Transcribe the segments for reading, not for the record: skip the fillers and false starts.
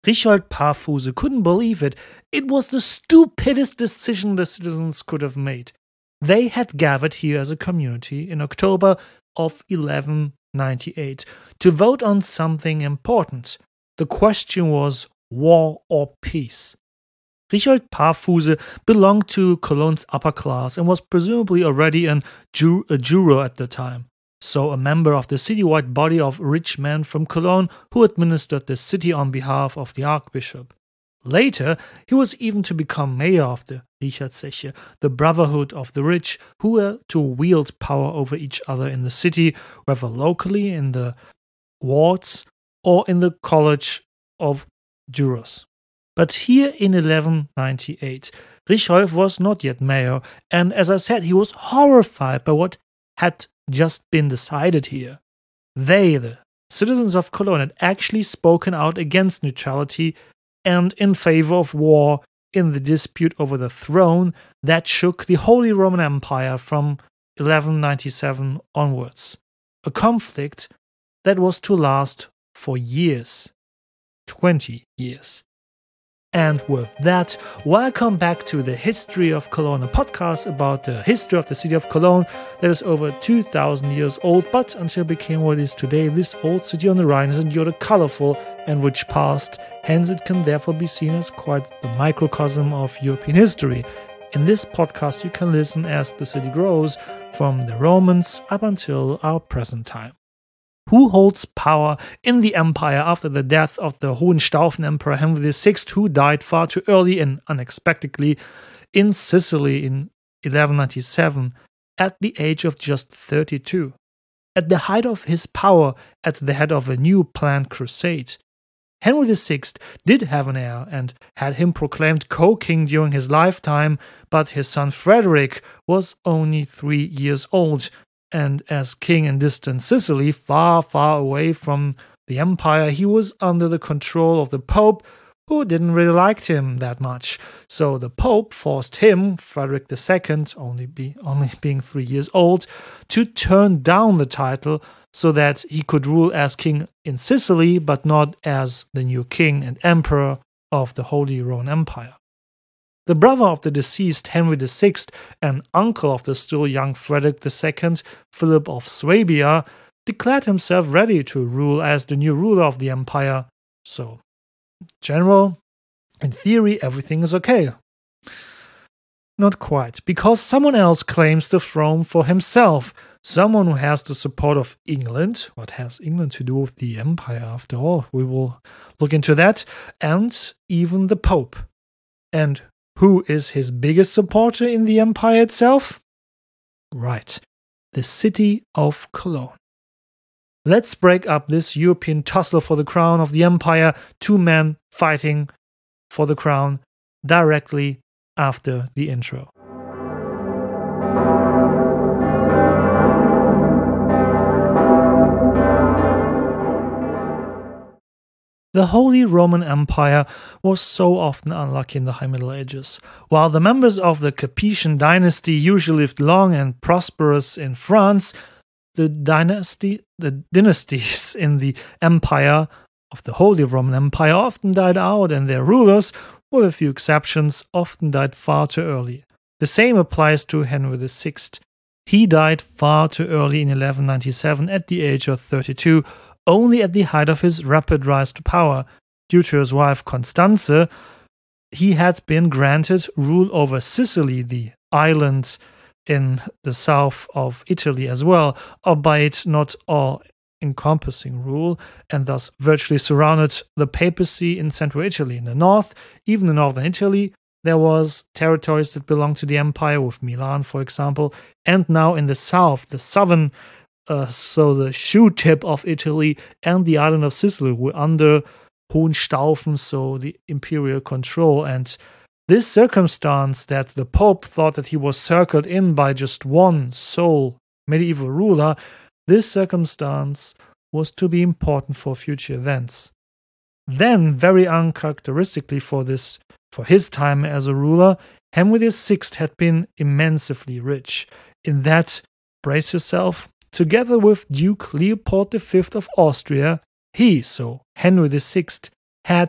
Richard Paarfuse couldn't believe it. It was the stupidest decision the citizens could have made. They had gathered here as a community in October of 1198 to vote on something important. The question was war or peace. Richard Paarfuse belonged to Cologne's upper class and was presumably already a juror at the time, so a member of the citywide body of rich men from Cologne who administered the city on behalf of the archbishop. Later, he was even to become mayor of the Richardzeche, the brotherhood of the rich, who were to wield power over each other in the city, whether locally in the wards or in the college of jurors. But here in 1198, Richolf was not yet mayor, and as I said, he was horrified by what had just been decided here. They, the citizens of Cologne, had actually spoken out against neutrality and in favor of war in the dispute over the throne that shook the Holy Roman Empire from 1197 onwards. A conflict that was to last for years. 20 years. And with that, welcome back to the History of Cologne, a podcast about the history of the city of Cologne that is over 2,000 years old, but until it became what it is today, this old city on the Rhine has endured a colorful and rich past, hence it can therefore be seen as quite the microcosm of European history. In this podcast you can listen as the city grows from the Romans up until our present time. Who holds power in the empire after the death of the Hohenstaufen Emperor Henry VI, who died far too early and unexpectedly in Sicily in 1197 at the age of just 32? At the height of his power, at the head of a new planned crusade, Henry VI did have an heir and had him proclaimed co-king during his lifetime, but his son Frederick was only 3 years old. And as king in distant Sicily, far, far away from the empire, he was under the control of the Pope, who didn't really like him that much. So the Pope forced him, Frederick II, only being 3 years old, to turn down the title so that he could rule as king in Sicily, but not as the new king and emperor of the Holy Roman Empire. The brother of the deceased Henry VI and uncle of the still young Frederick II, Philip of Swabia, declared himself ready to rule as the new ruler of the empire. So, in general, in theory, everything is okay. Not quite, because someone else claims the throne for himself. Someone who has the support of England. What has England to do with the empire after all? We will look into that. And even the Pope. And who is his biggest supporter in the empire itself? Right, the city of Cologne. Let's break up this European tussle for the crown of the empire, two men fighting for the crown, directly after the intro. The Holy Roman Empire was so often unlucky in the High Middle Ages. While the members of the Capetian dynasty usually lived long and prosperous in France, the dynasties in the empire of the Holy Roman Empire often died out, and their rulers, with a few exceptions, often died far too early. The same applies to Henry VI. He died far too early in 1197 at the age of 32, only at the height of his rapid rise to power. Due to his wife Constanze, he had been granted rule over Sicily, the island in the south of Italy as well, albeit not all-encompassing rule, and thus virtually surrounded the papacy in central Italy. In the north, even in northern Italy, there was territories that belonged to the empire, with Milan, for example, and now in the south, the southern so the shoe tip of Italy and the island of Sicily were under Hohenstaufen, so the imperial control. And this circumstance that the Pope thought that he was circled in by just one sole medieval ruler, this circumstance was to be important for future events. Then, very uncharacteristically for his time as a ruler, Henry VI had been immensely rich. In that, brace yourself, together with Duke Leopold V of Austria, Henry VI, had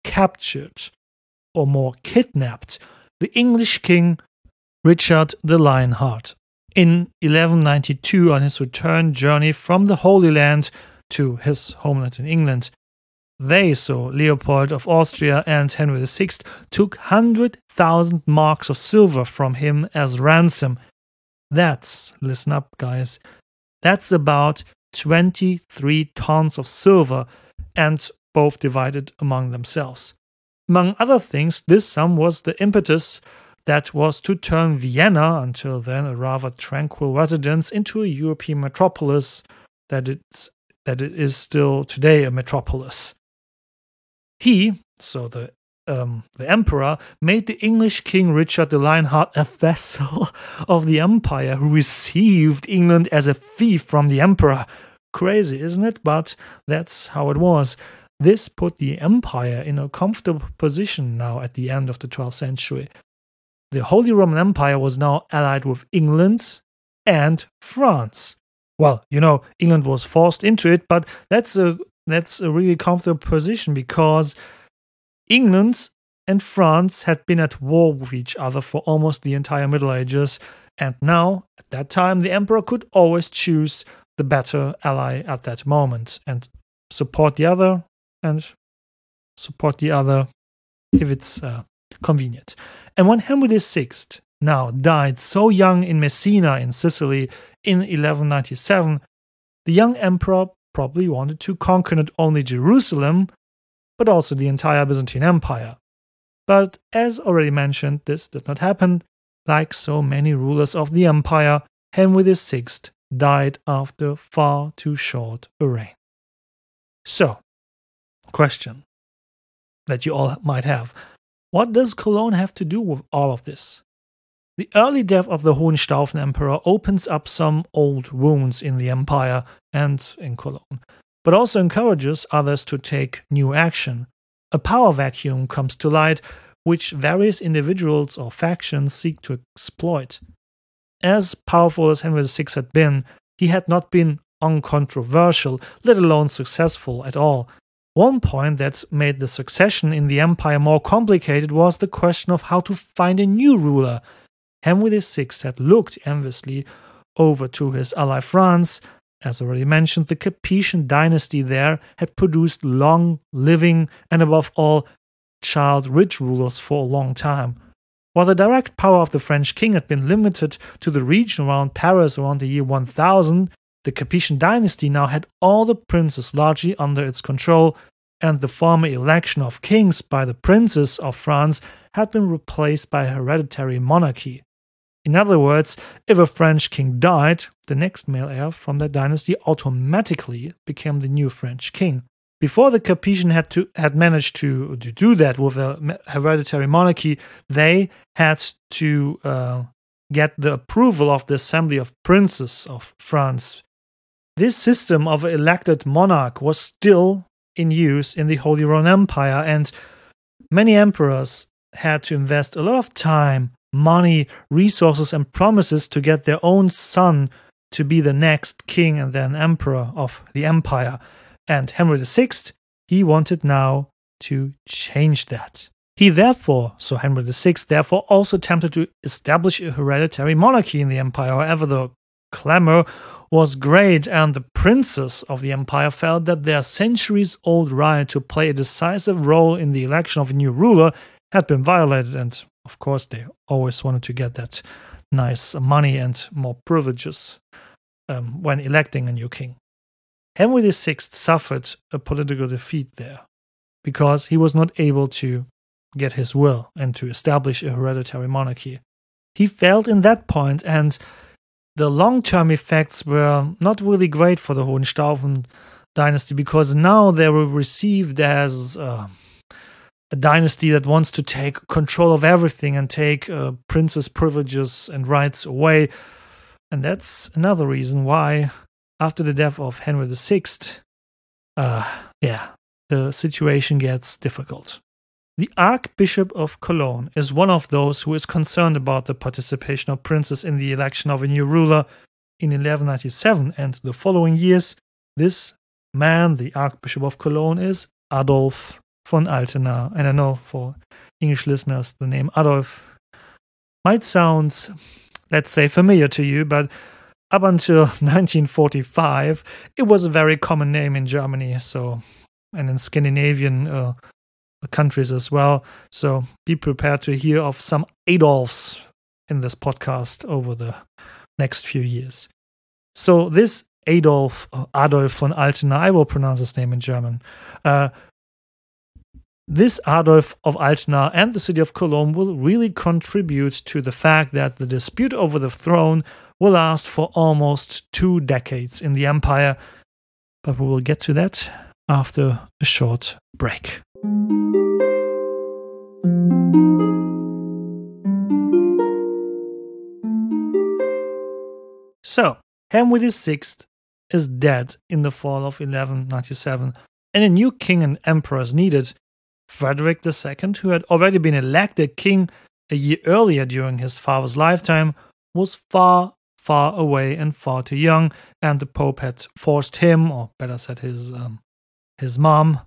captured, or more kidnapped, the English king Richard the Lionheart. In 1192, on his return journey from the Holy Land to his homeland in England, they, so Leopold of Austria and Henry VI, took 100,000 marks of silver from him as ransom. That's, listen up guys, that's about 23 tons of silver, and both divided among themselves. Among other things, this sum was the impetus that was to turn Vienna, until then a rather tranquil residence, into a European metropolis that it is still today a metropolis. He, so the emperor, made the English king Richard the Lionheart a vassal of the empire who received England as a fief from the emperor. Crazy, isn't it? But that's how it was. This put the empire in a comfortable position now at the end of the 12th century. The Holy Roman Empire was now allied with England and France. Well, England was forced into it, but that's a really comfortable position, because England and France had been at war with each other for almost the entire Middle Ages, and now, at that time, the emperor could always choose the better ally at that moment and support the other if it's convenient. And when Henry VI now died so young in Messina in Sicily in 1197, the young emperor probably wanted to conquer not only Jerusalem, but also the entire Byzantine Empire. But as already mentioned, this did not happen. Like so many rulers of the empire, Henry VI died after far too short a reign. So, question that you all might have: what does Cologne have to do with all of this? The early death of the Hohenstaufen Emperor opens up some old wounds in the empire and in Cologne, but also encourages others to take new action. A power vacuum comes to light, which various individuals or factions seek to exploit. As powerful as Henry VI had been, he had not been uncontroversial, let alone successful at all. One point that made the succession in the empire more complicated was the question of how to find a new ruler. Henry VI had looked enviously over to his ally France. As already mentioned, the Capetian dynasty there had produced long-living and above all child-rich rulers for a long time. While the direct power of the French king had been limited to the region around Paris around the year 1000, the Capetian dynasty now had all the princes largely under its control, and the former election of kings by the princes of France had been replaced by a hereditary monarchy. In other words, if a French king died, the next male heir from that dynasty automatically became the new French king. Before the Capetian had managed to do that with a hereditary monarchy, they had to get the approval of the Assembly of Princes of France. This system of an elected monarch was still in use in the Holy Roman Empire, and many emperors had to invest a lot of time, money, resources, and promises to get their own son to be the next king and then emperor of the empire. And Henry VI, he wanted now to change that. Henry VI therefore also attempted to establish a hereditary monarchy in the empire. However, the clamor was great, and the princes of the empire felt that their centuries-old right to play a decisive role in the election of a new ruler had been violated, and of course they always wanted to get that nice money and more privileges when electing a new king. Henry VI suffered a political defeat there because he was not able to get his will and to establish a hereditary monarchy. He failed in that point, and the long-term effects were not really great for the Hohenstaufen dynasty, because now they were received as a dynasty that wants to take control of everything and take princes' privileges and rights away. And that's another reason why, after the death of Henry VI, the situation gets difficult. The Archbishop of Cologne is one of those who is concerned about the participation of princes in the election of a new ruler in 1197 and the following years. This man, the Archbishop of Cologne, is Adolf von Altena. And I know for English listeners, the name Adolf might sound, let's say, familiar to you, but up until 1945, it was a very common name in Germany, and in Scandinavian countries as well. So be prepared to hear of some Adolfs in this podcast over the next few years. So this Adolf von Altena, I will pronounce his name in German. This Adolf of Altena and the city of Cologne will really contribute to the fact that the dispute over the throne will last for almost 2 decades in the empire. But we will get to that after a short break. So, Henry VI is dead in the fall of 1197, and a new king and emperor is needed. Frederick II, who had already been elected king a year earlier during his father's lifetime, was far, far away and far too young, and the Pope had forced him, or better said his mom,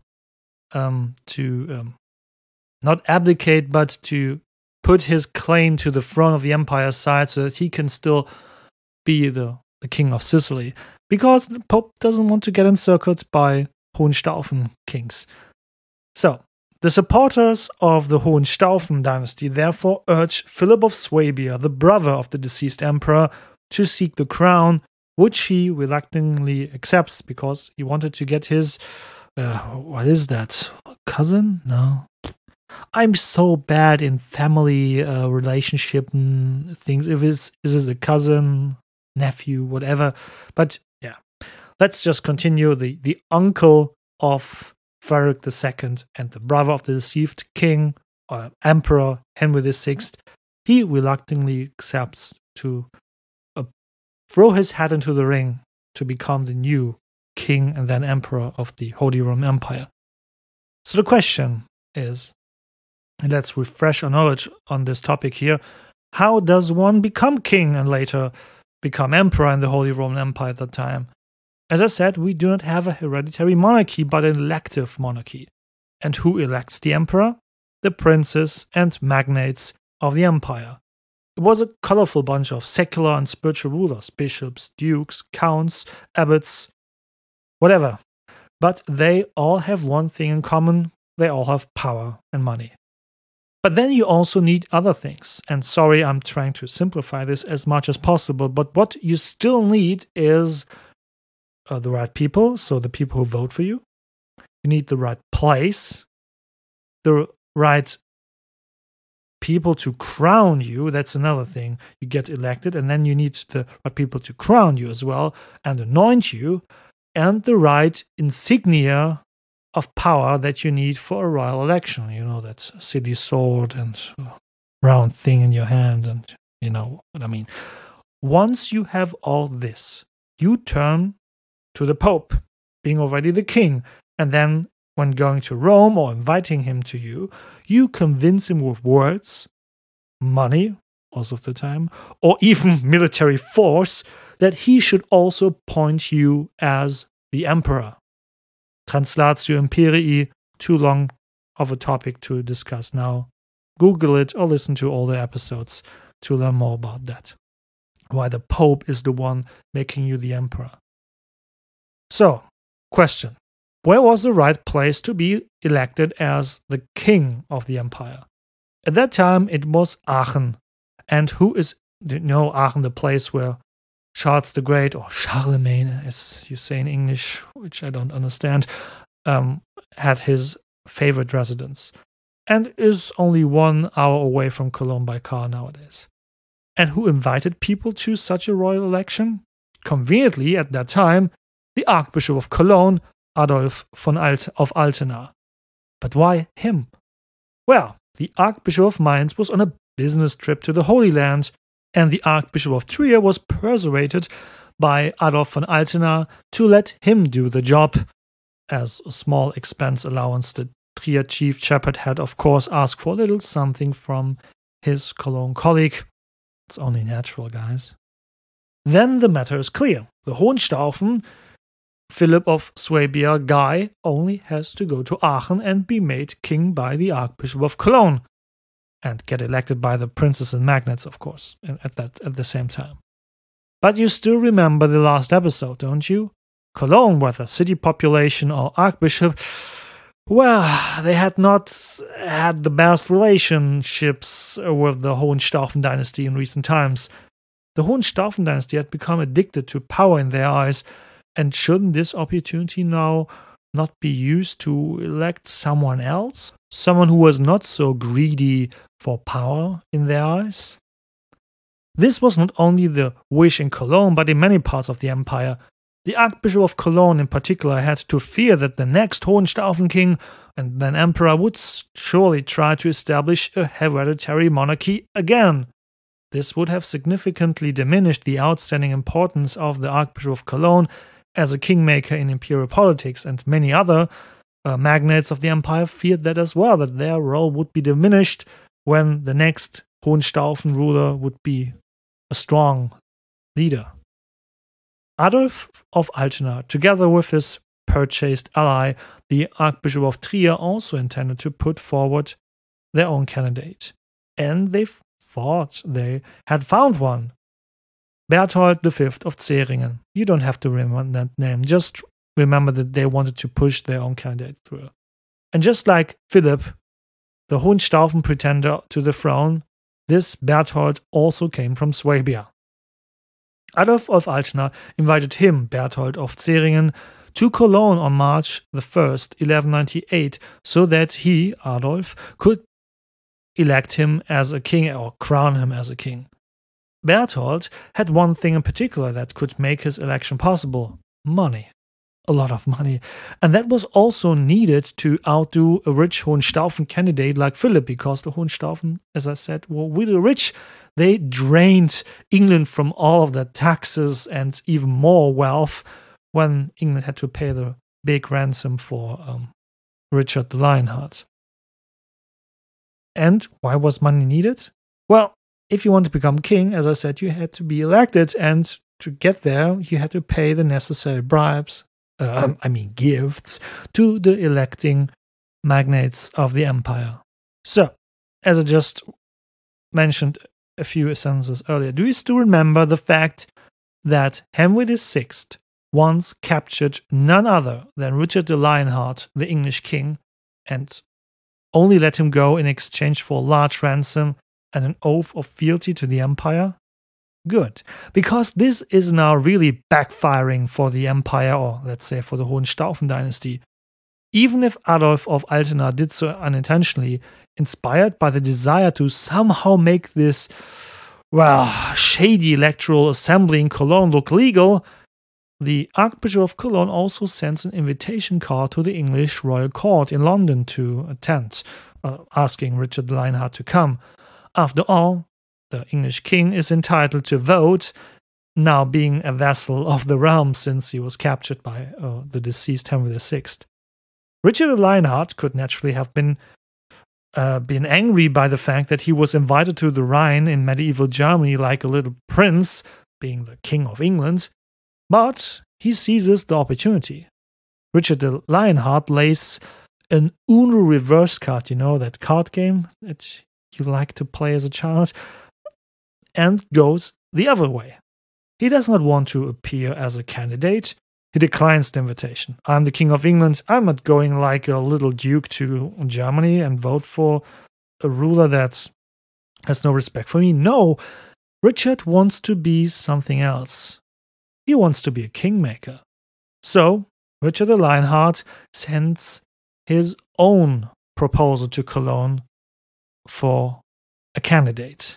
to not abdicate, but to put his claim to the throne of the empire side so that he can still be the king of Sicily, because the Pope doesn't want to get encircled by Hohenstaufen kings. So, the supporters of the Hohenstaufen dynasty therefore urge Philip of Swabia, the brother of the deceased emperor, to seek the crown, which he reluctantly accepts because he wanted to get his, what is that, cousin? No. I'm so bad in family relationship things. Is it a cousin, nephew, whatever? But yeah, let's just continue. The uncle of Frederick II and the brother of the deceived king or emperor Henry VI, he reluctantly accepts to throw his hat into the ring to become the new king and then emperor of the Holy Roman Empire. So the question is, and let's refresh our knowledge on this topic here, how does one become king and later become emperor in the Holy Roman Empire at that time? As I said, we do not have a hereditary monarchy, but an elective monarchy. And who elects the emperor? The princes and magnates of the empire. It was a colorful bunch of secular and spiritual rulers, bishops, dukes, counts, abbots, whatever. But they all have one thing in common: they all have power and money. But then you also need other things. And sorry, I'm trying to simplify this as much as possible, but what you still need is the right people, so the people who vote for you. You need the right place, the right people to crown you. That's another thing. You get elected, and then you need the right people to crown you as well and anoint you, and the right insignia of power that you need for a royal election. You know, that silly sword and round thing in your hand, and you know what I mean. Once you have all this, you turn to the Pope, being already the king, and then when going to Rome or inviting him to you, you convince him with words, money, most of the time, or even military force, that he should also appoint you as the emperor. Translatio Imperii, too long of a topic to discuss now. Google it or listen to all the episodes to learn more about that. Why the Pope is the one making you the emperor. So, question. Where was the right place to be elected as the king of the empire? At that time, it was Aachen. And who is, you know, Aachen, the place where Charles the Great, or Charlemagne, as you say in English, which I don't understand, had his favorite residence, and is only 1 hour away from Cologne by car nowadays. And who invited people to such a royal election? Conveniently, at that time, the Archbishop of Cologne, Adolf of Altena. But why him? Well, the Archbishop of Mainz was on a business trip to the Holy Land, and the Archbishop of Trier was persuaded by Adolf von Altena to let him do the job. As a small expense allowance, the Trier chief shepherd had, of course, asked for a little something from his Cologne colleague. It's only natural, guys. Then the matter is clear. The Hohenstaufen Philip of Swabia, Guy, only has to go to Aachen and be made king by the Archbishop of Cologne, and get elected by the princes and magnates, of course, at the same time. But you still remember the last episode, don't you? Cologne, whether city population or archbishop, well, they had not had the best relationships with the Hohenstaufen dynasty in recent times. The Hohenstaufen dynasty had become addicted to power in their eyes, and shouldn't this opportunity now not be used to elect someone else? Someone who was not so greedy for power in their eyes? This was not only the wish in Cologne, but in many parts of the empire. The Archbishop of Cologne in particular had to fear that the next Hohenstaufen king and then emperor would surely try to establish a hereditary monarchy again. This would have significantly diminished the outstanding importance of the Archbishop of Cologne as a kingmaker in imperial politics, and many other magnates of the empire feared that as well, that their role would be diminished when the next Hohenstaufen ruler would be a strong leader. Adolf of Altena, together with his purchased ally, the Archbishop of Trier, also intended to put forward their own candidate. And they thought they had found one. Berthold V of Zeringen. You don't have to remember that name, just remember that they wanted to push their own candidate through. And just like Philip, the Hohenstaufen pretender to the throne, this Berthold also came from Swabia. Adolf of Altena invited him, Berthold of Zeringen, to Cologne on March 1st, 1198, so that he, Adolf, could elect him as a king or crown him as a king. Berthold had one thing in particular that could make his election possible: money. A lot of money. And that was also needed to outdo a rich Hohenstaufen candidate like Philip, because the Hohenstaufen, as I said, were really rich. They drained England from all of the taxes and even more wealth when England had to pay the big ransom for Richard the Lionheart. And why was money needed? Well, if you want to become king, as I said, you had to be elected, and to get there, you had to pay the necessary bribes, gifts, to the electing magnates of the empire. So, as I just mentioned a few sentences earlier, do you still remember the fact that Henry VI once captured none other than Richard the Lionheart, the English king, and only let him go in exchange for a large ransom and an oath of fealty to the empire? Good, because this is now really backfiring for the empire, or let's say for the Hohenstaufen dynasty. Even if Adolf of Altena did so unintentionally, inspired by the desire to somehow make this, shady electoral assembly in Cologne look legal, the Archbishop of Cologne also sends an invitation card to the English royal court in London to attend, asking Richard the Lionheart to come. After all, the English king is entitled to vote, now being a vassal of the realm since he was captured by the deceased Henry VI. Richard the Lionheart could naturally have been angry by the fact that he was invited to the Rhine in medieval Germany like a little prince, being the king of England, but he seizes the opportunity. Richard the Lionheart lays an Uno reverse card, you know, that card game that you like to play as a child, and goes the other way. He does not want to appear as a candidate. He declines the invitation. I'm the King of England. I'm not going like a little duke to Germany and vote for a ruler that has no respect for me. No, Richard wants to be something else. He wants to be a kingmaker. So, Richard the Lionheart sends his own proposal to Cologne for a candidate.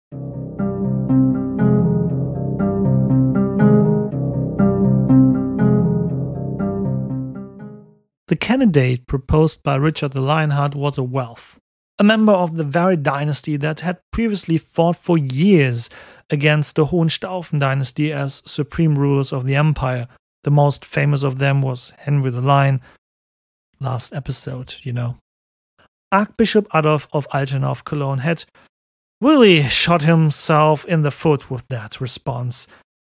The candidate proposed by Richard the Lionheart was a Welf, a member of the very dynasty that had previously fought for years against the Hohenstaufen dynasty as supreme rulers of the empire. The most famous of them was Henry the Lion. Last episode, you know. Archbishop Adolf of Altena of Cologne had really shot himself in the foot with that response.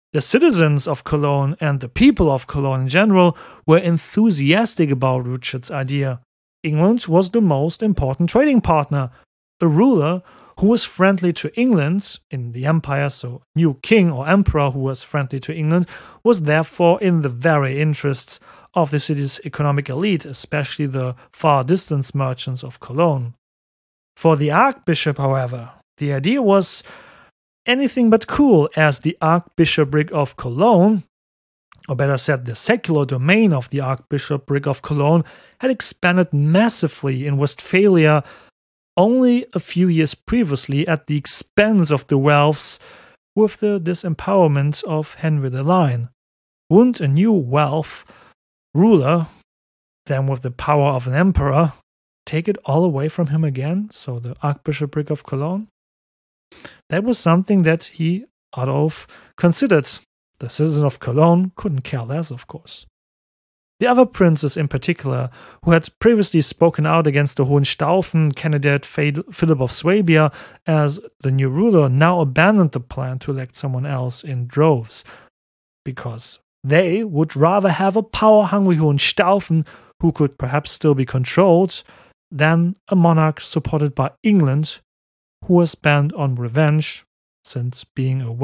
The citizens of Cologne and the people of Cologne in general were enthusiastic about Richard's idea. England was the most important trading partner. A ruler who was friendly to England in the empire, so a new king or emperor who was friendly to England, was therefore in the very interests of the city's economic elite, especially the far-distance merchants of Cologne. For the archbishop, however, the idea was anything but cool, as the archbishopric of Cologne, or better said, the secular domain of the archbishopric of Cologne, had expanded massively in Westphalia only a few years previously at the expense of the Welfs with the disempowerment of Henry the Lion. Wouldn't a new Welf ruler, then with the power of an emperor, take it all away from him again, so the archbishopric of Cologne? That was something that he, Adolf, considered. The citizens of Cologne couldn't care less, of course. The other princes in particular, who had previously spoken out against the Hohenstaufen candidate Philip of Swabia as the new ruler, now abandoned the plan to elect someone else in droves, because they would rather have a power-hungry Hohenstaufen who could perhaps still be controlled than a monarch supported by England who was bent on revenge, since being a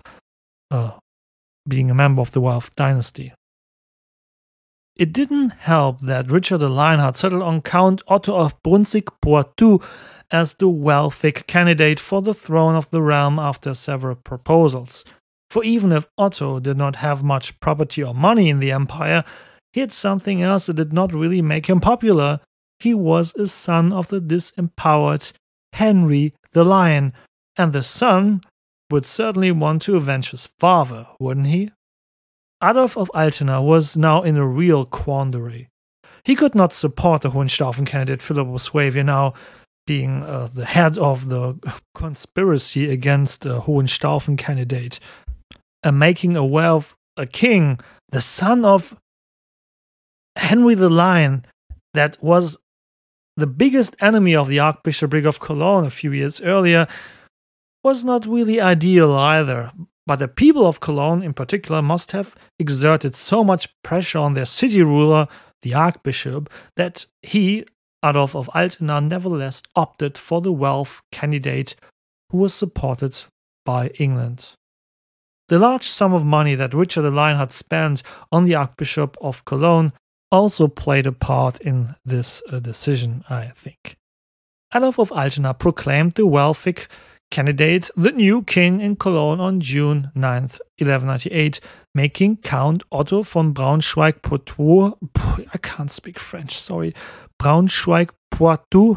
member of the Welf dynasty. It didn't help that Richard the Lionheart settled on Count Otto of Brunswick-Poitou as the Welfic candidate for the throne of the realm after several proposals. For even if Otto did not have much property or money in the empire, he had something else that did not really make him popular. He was a son of the disempowered Henry the Lion, and the son would certainly want to avenge his father, wouldn't he? Adolf of Altena was now in a real quandary. He could not support the Hohenstaufen candidate Philip of Swabia, now being the head of the conspiracy against the Hohenstaufen candidate, and making a Welf a king, the son of Henry the Lion, that was the biggest enemy of the Archbishopric of Cologne a few years earlier, was not really ideal either. But the people of Cologne in particular must have exerted so much pressure on their city ruler, the archbishop, that he, Adolf of Altena, nevertheless opted for the Welf candidate who was supported by England. The large sum of money that Richard the Lionheart spent on the Archbishop of Cologne also played a part in this decision, I think. Adolf of Altena proclaimed the Welfic candidate the new king in Cologne on June 9th, 1198, making Count Otto von Braunschweig-Poitou, I can't speak French, sorry, Braunschweig-Poitou,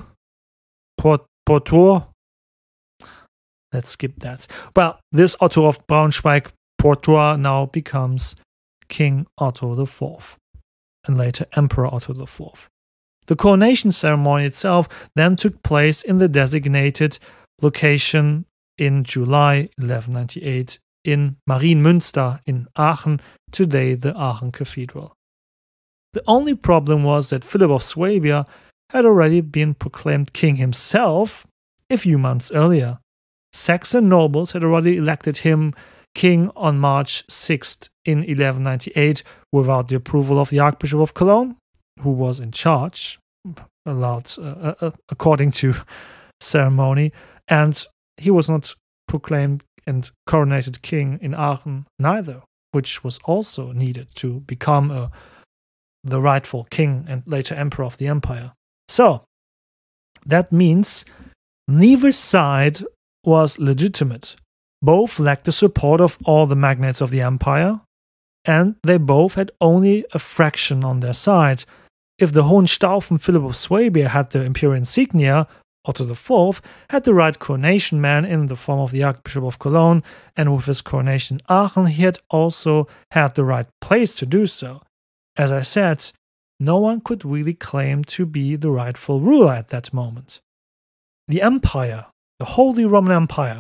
let's skip that. Well, this Otto of Braunschweig-Poitou now becomes King Otto IV, and later Emperor Otto IV. The coronation ceremony itself then took place in the designated location in July 1198 in Marienmünster in Aachen, today the Aachen Cathedral. The only problem was that Philip of Swabia had already been proclaimed king himself a few months earlier. Saxon nobles had already elected him king on March 6th in 1198 without the approval of the Archbishop of Cologne, who was in charge, allowed according to ceremony, and he was not proclaimed and coronated king in Aachen neither, which was also needed to become the rightful king and later emperor of the empire. So, that means neither side was legitimate. Both lacked the support of all the magnates of the empire, and they both had only a fraction on their side. If the Hohenstaufen Philip of Swabia had the imperial insignia, Otto IV had the right coronation man in the form of the Archbishop of Cologne, and with his coronation in Aachen, he had also had the right place to do so. As I said, no one could really claim to be the rightful ruler at that moment. The empire, the Holy Roman Empire,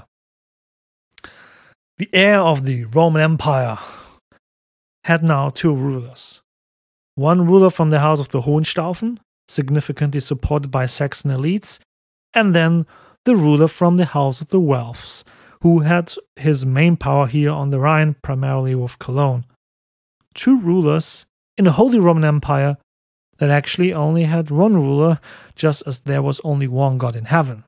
the heir of the Roman Empire, had now two rulers. One ruler from the house of the Hohenstaufen, significantly supported by Saxon elites, and then the ruler from the house of the Welfs, who had his main power here on the Rhine, primarily with Cologne. Two rulers in the Holy Roman Empire that actually only had one ruler, just as there was only one God in heaven.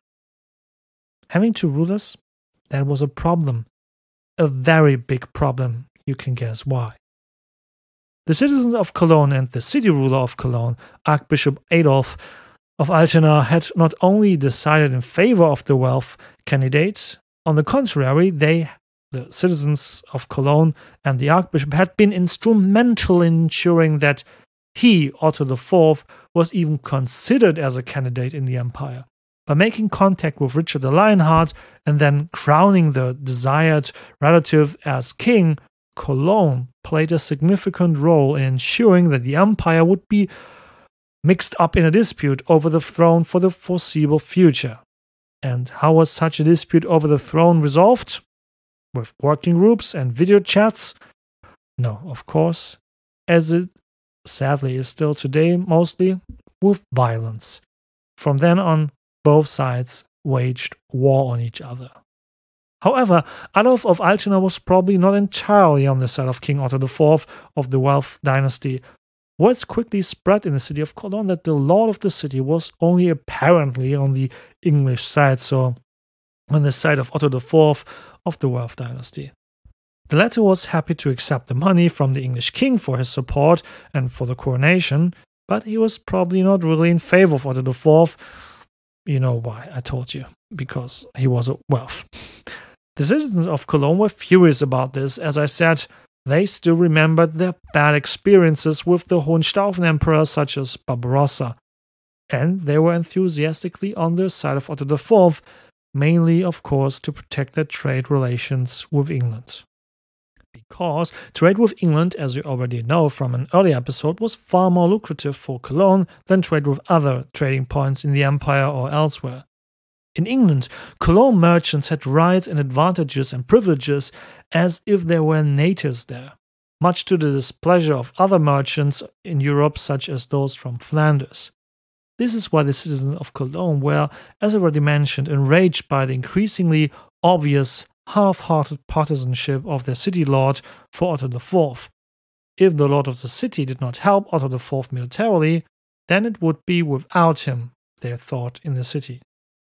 Having two rulers, that was a problem. A very big problem, you can guess why. The citizens of Cologne and the city ruler of Cologne, Archbishop Adolf of Altena, had not only decided in favor of the Welf candidate, on the contrary, the citizens of Cologne and the Archbishop had been instrumental in ensuring that he, Otto IV, was even considered as a candidate in the empire. By making contact with Richard the Lionheart and then crowning the desired relative as king, Cologne played a significant role in ensuring that the empire would be mixed up in a dispute over the throne for the foreseeable future. And how was such a dispute over the throne resolved? With working groups and video chats? No, of course, as it sadly is still today, mostly with violence. From then on, both sides waged war on each other. However, Adolf of Altena was probably not entirely on the side of King Otto IV of the Welf dynasty. Words quickly spread in the city of Cologne that the lord of the city was only apparently on the English side, so on the side of Otto IV of the Welf dynasty. The latter was happy to accept the money from the English king for his support and for the coronation, but he was probably not really in favor of Otto IV. You know why, I told you, because he was a Welf. The citizens of Cologne were furious about this. As I said, they still remembered their bad experiences with the Hohenstaufen emperors such as Barbarossa, and they were enthusiastically on the side of Otto IV, mainly, of course, to protect their trade relations with England. Because trade with England, as you already know from an earlier episode, was far more lucrative for Cologne than trade with other trading points in the empire or elsewhere. In England, Cologne merchants had rights and advantages and privileges as if there were natives there, much to the displeasure of other merchants in Europe, such as those from Flanders. This is why the citizens of Cologne were, as already mentioned, enraged by the increasingly obvious half-hearted partisanship of their city lord for Otto IV. If the lord of the city did not help Otto IV militarily, then it would be without him, they thought, in the city.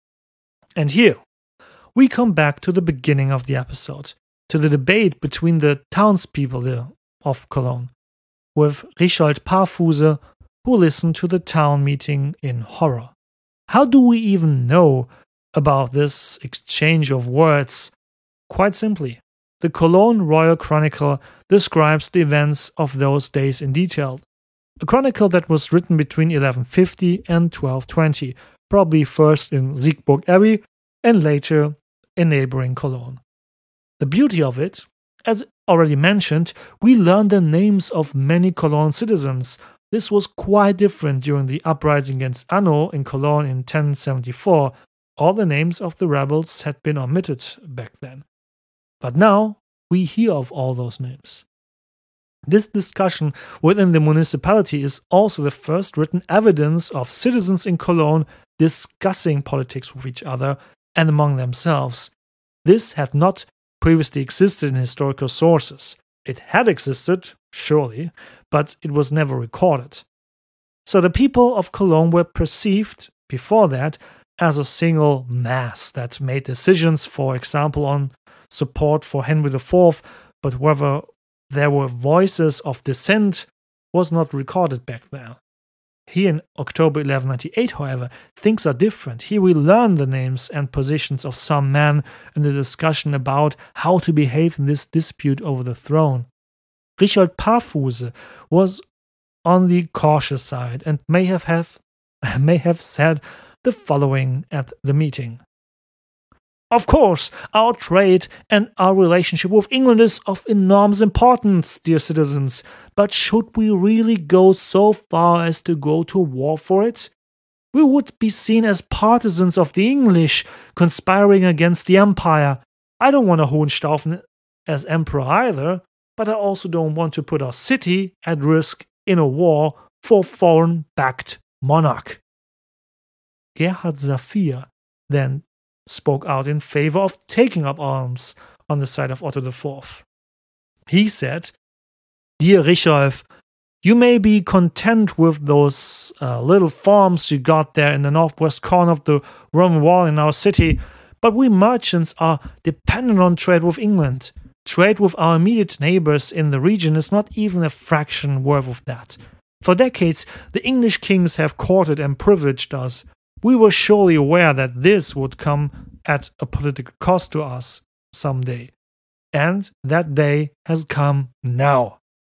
And here, we come back to the beginning of the episode, to the debate between the townspeople of Cologne, with Richard Parfuse, who listened to the town meeting in horror. How do we even know about this exchange of words? Quite simply, the Cologne Royal Chronicle describes the events of those days in detail. A chronicle that was written between 1150 and 1220, probably first in Siegburg Abbey and later in neighboring Cologne. The beauty of it, as already mentioned, we learn the names of many Cologne citizens. This was quite different during the uprising against Anno in Cologne in 1074. All the names of the rebels had been omitted back then. But now we hear of all those names. This discussion within the municipality is also the first written evidence of citizens in Cologne discussing politics with each other and among themselves. This had not previously existed in historical sources. It had existed, surely, but it was never recorded. So the people of Cologne were perceived, before that, as a single mass that made decisions, for example, on support for Henry IV, but whether there were voices of dissent was not recorded back then. Here in October 1198, however, things are different. Here we learn the names and positions of some men in the discussion about how to behave in this dispute over the throne. Richard Parfuse was on the cautious side and may have said the following at the meeting. Of course, our trade and our relationship with England is of enormous importance, dear citizens, but should we really go so far as to go to war for it? We would be seen as partisans of the English, conspiring against the empire. I don't want a Hohenstaufen as emperor either, but I also don't want to put our city at risk in a war for foreign-backed monarch. Gerhard Saphir then spoke out in favor of taking up arms on the side of Otto IV. He said, "Dear Richolf, you may be content with those little farms you got there in the northwest corner of the Roman wall in our city, but we merchants are dependent on trade with England. Trade with our immediate neighbors in the region is not even a fraction worth of that. For decades, the English kings have courted and privileged us. We were surely aware that this would come at a political cost to us someday. And that day has come now."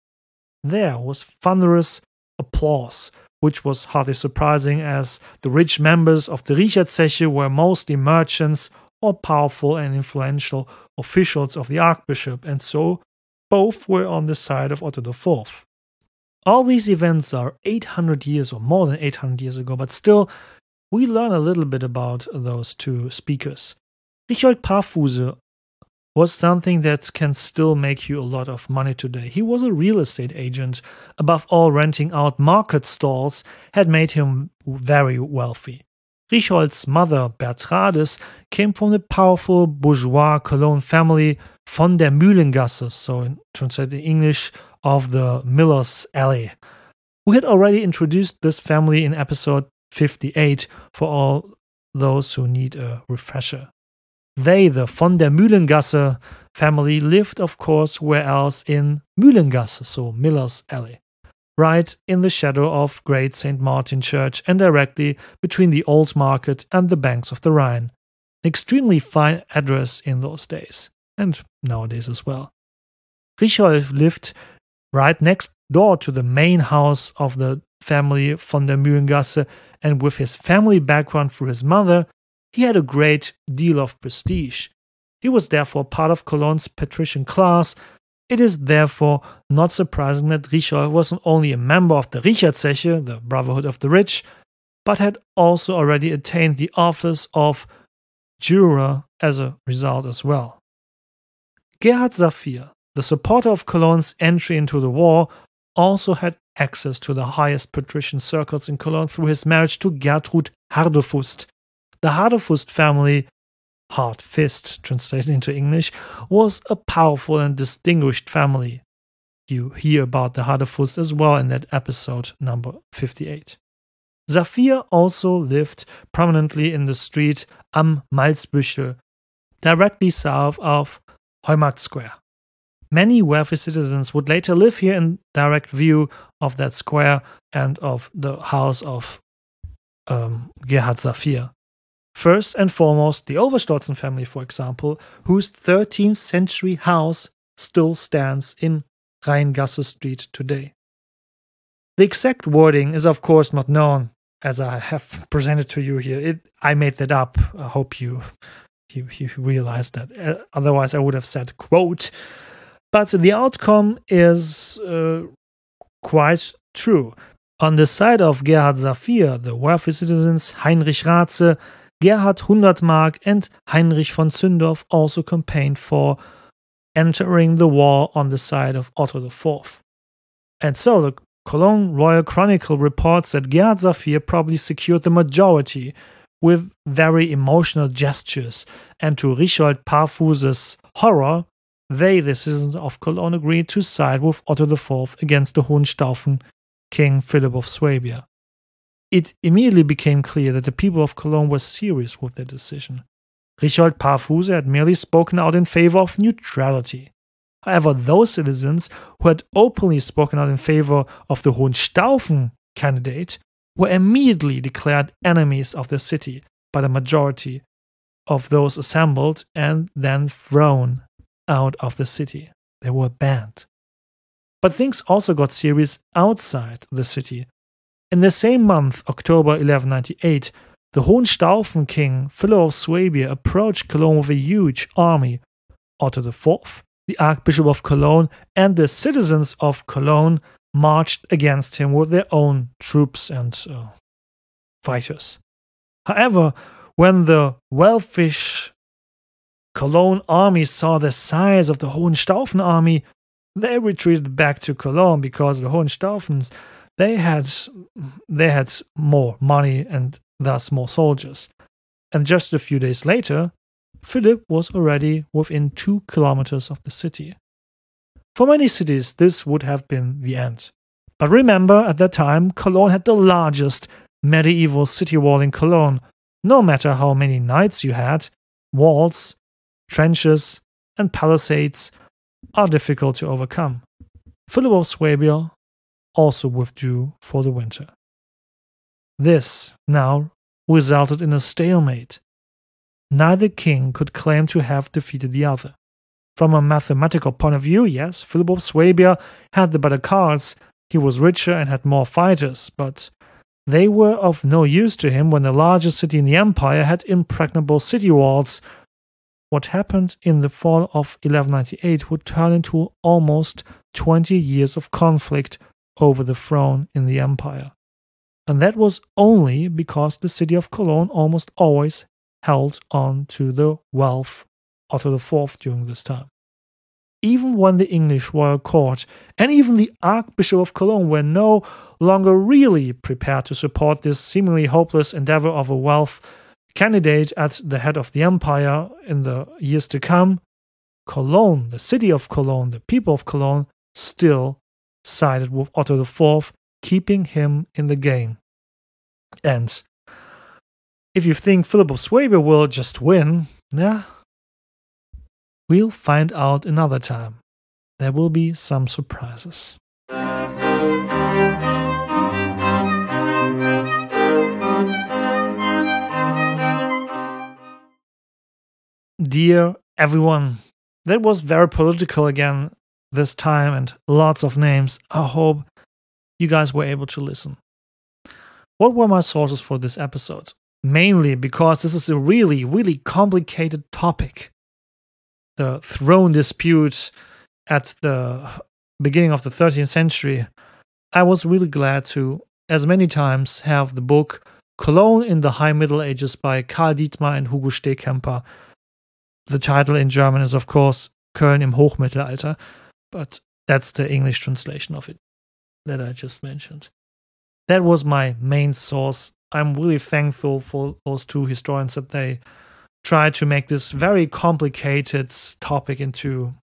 There was thunderous applause, which was hardly surprising as the rich members of the Richardzeche were mostly merchants or powerful and influential officials of the archbishop, and so both were on the side of Otto IV. All these events are 800 years or more than 800 years ago, but still, we learn a little bit about those two speakers. Richard Paffuse was something that can still make you a lot of money today. He was a real estate agent. Above all, renting out market stalls had made him very wealthy. Richolds' mother, Bertrades, came from the powerful bourgeois Cologne family von der Mühlengasse, so translated in English, of the Miller's Alley. We had already introduced this family in episode 58 for all those who need a refresher. They, the von der Mühlengasse family, lived, of course, where else in Mühlengasse, so Miller's Alley, right in the shadow of Great St. Martin Church and directly between the Old Market and the banks of the Rhine. An extremely fine address in those days, and nowadays as well. Richolf lived right next door to the main house of the family von der Mühlengasse, and with his family background through his mother, he had a great deal of prestige. He was therefore part of Cologne's patrician class. It is therefore not surprising that Richolf was not only a member of the Richardzeche, the Brotherhood of the Rich, but had also already attained the office of juror as a result as well. Gerhard Saphir, the supporter of Cologne's entry into the war, also had access to the highest patrician circles in Cologne through his marriage to Gertrud Hardefust. The Hardefust family, hard fist translated into English, was a powerful and distinguished family. You hear about the Hardefust as well in that episode number 58. Saphir also lived prominently in the street Am Malzbüchel, directly south of Heumarkt Square. Many wealthy citizens would later live here in direct view of that square and of the house of Gerhard Saphir. First and foremost, the Oberstolzen family, for example, whose 13th century house still stands in Rheingasse Street today. The exact wording is of course not known, as I have presented to you here. I made that up. I hope you realize that. Otherwise, I would have said, quote. But the outcome is quite true. On the side of Gerhard Saphir, the wealthy citizens Heinrich Ratze, Gerhard Hundertmark and Heinrich von Zündorf also campaigned for entering the war on the side of Otto IV. And so the Cologne Royal Chronicle reports that Gerhard Saphir probably secured the majority with very emotional gestures, and to Richard Pafuse's horror, they, the citizens of Cologne, agreed to side with Otto IV against the Hohenstaufen King Philip of Swabia. It immediately became clear that the people of Cologne were serious with their decision. Richard Pafuse had merely spoken out in favor of neutrality. However, those citizens who had openly spoken out in favor of the Hohenstaufen candidate were immediately declared enemies of the city by the majority of those assembled and then thrown out of the city. They were banned. But things also got serious outside the city. In the same month, October 1198, the Hohenstaufen king Philip of Swabia approached Cologne with a huge army. Otto IV, the Archbishop of Cologne, and the citizens of Cologne marched against him with their own troops and fighters. However, when the Welfish Cologne army saw the size of the Hohenstaufen army, they retreated back to Cologne because the Hohenstaufens they had more money and thus more soldiers. And just a few days later, Philip was already within 2 kilometers of the city. For many cities, this would have been the end. But remember, at that time, Cologne had the largest medieval city wall in Cologne. No matter how many knights you had, walls, trenches, and palisades are difficult to overcome. Philip of Swabia also withdrew for the winter. This now resulted in a stalemate. Neither king could claim to have defeated the other. From a mathematical point of view, yes, Philip of Swabia had the better cards, he was richer and had more fighters, but they were of no use to him when the largest city in the empire had impregnable city walls. What happened in the fall of 1198 would turn into almost 20 years of conflict over the throne in the empire. And that was only because the city of Cologne almost always held on to the wealth of Otto IV during this time. Even when the English royal court and even the Archbishop of Cologne were no longer really prepared to support this seemingly hopeless endeavor of a wealth candidate at the head of the empire in the years to come, Cologne, the city of Cologne, the people of Cologne, still sided with Otto IV, keeping him in the game. And if you think Philip of Swabia will just win, we'll find out another time. There will be some surprises. Dear everyone, that was very political again this time and lots of names. I hope you guys were able to listen. What were my sources for this episode? Mainly because this is a really, really complicated topic. The throne dispute at the beginning of the 13th century. I was really glad to, as many times, have the book Cologne in the High Middle Ages by Karl Dietmar and Hugo Stehkemper. The title in German is, of course, Köln im Hochmittelalter, but that's the English translation of it that I just mentioned. That was my main source. I'm really thankful for those two historians that they tried to make this very complicated topic into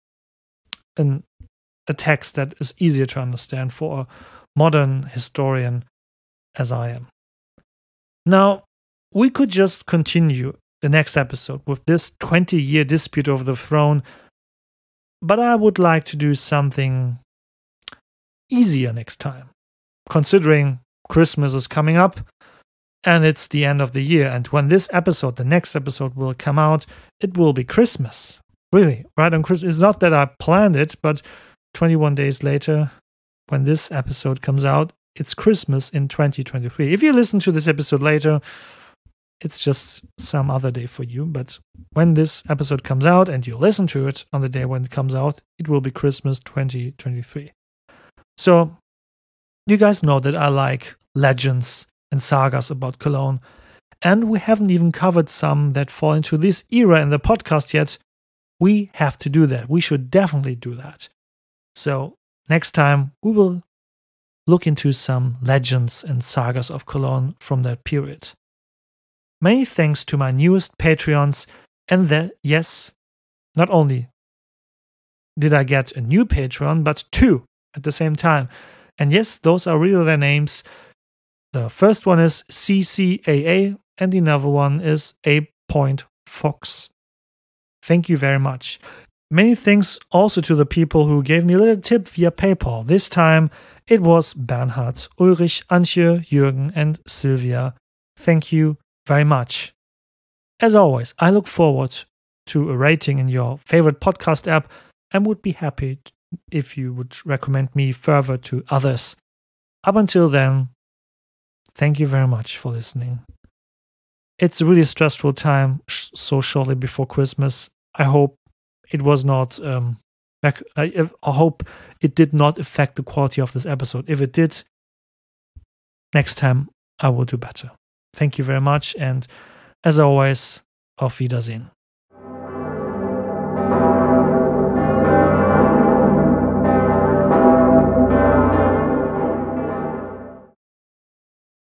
a text that is easier to understand for a modern historian as I am. Now, we could just continue the next episode with this 20-year dispute over the throne, but I would like to do something easier next time, considering Christmas is coming up and it's the end of the year. And when this episode, the next episode, will come out, it will be Christmas. Really, right on Christmas. It's not that I planned it, but 21 days later, when this episode comes out, it's Christmas in 2023. If you listen to this episode later, it's just some other day for you. But when this episode comes out and you listen to it on the day when it comes out, it will be Christmas 2023. So you guys know that I like legends and sagas about Cologne. And we haven't even covered some that fall into this era in the podcast yet. We have to do that. We should definitely do that. So next time we will look into some legends and sagas of Cologne from that period. Many thanks to my newest Patreons, and that, yes, not only did I get a new Patreon, but two at the same time. And yes, those are really their names. The first one is CCAA, and the other one is A.Fox. Thank you very much. Many thanks also to the people who gave me a little tip via PayPal. This time it was Bernhard, Ulrich, Antje, Jürgen, and Sylvia. Thank you very much. As always, I look forward to a rating in your favorite podcast app and would be happy if you would recommend me further to others. Up until then, thank you very much for listening. It's a really stressful time so shortly before Christmas. I hope it was not, I hope it did not affect the quality of this episode. If it did, next time I will do better. Thank you very much, and as always, auf Wiedersehen.